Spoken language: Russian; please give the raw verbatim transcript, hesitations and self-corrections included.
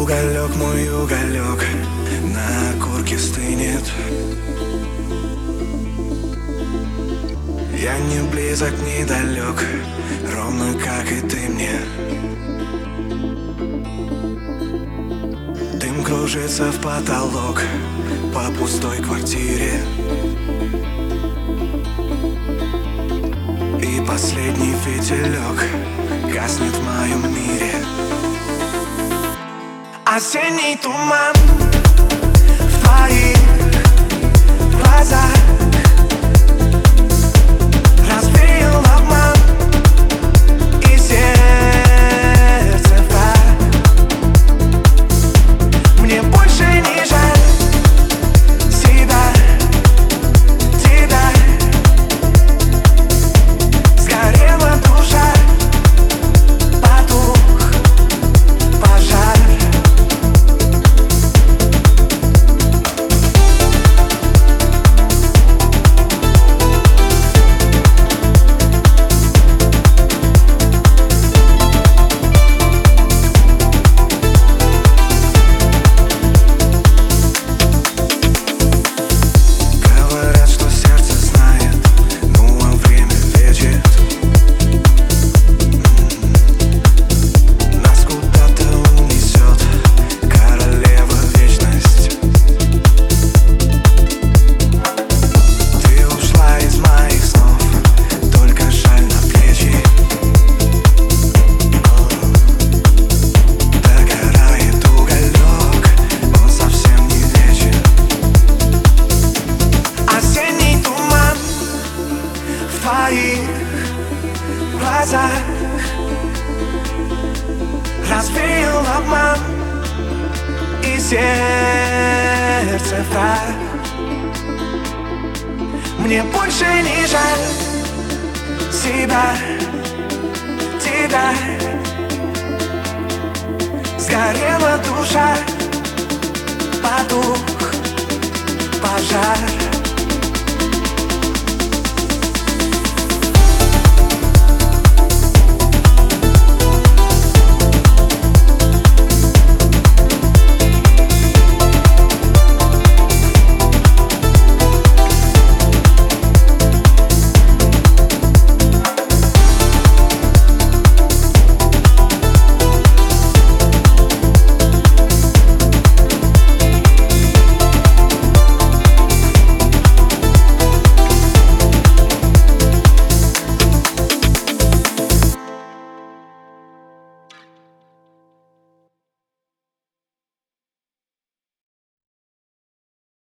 Уголек, мой уголек, на окурке стынет. Я не близок, не далек, ровно как и ты мне. Дым кружится в потолок по пустой квартире. И последний фитилек гаснет в моем мире. Осенний туман в твоих глазах развеял обман, и сердце так. Мне больше не жаль себя, тебя. Сгорела душа, потух пожар. В твоих глазах развеял обман, и сердце враг. Мне больше не жаль себя, тебя. Сгорела душа, потух пожар.